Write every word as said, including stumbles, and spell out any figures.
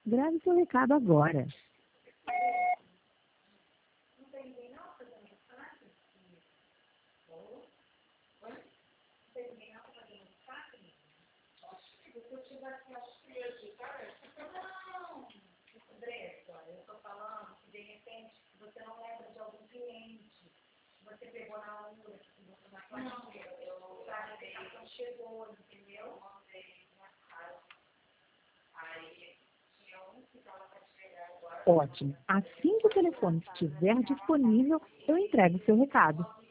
Grave seu recado agora. Você pegou na hora, na quarta-feira, eu guardei, então chegou, entendeu? Mandei na casa. Aí tinha um que estava para chegar agora. Ótimo. Assim que o telefone estiver disponível, eu entrego o seu recado.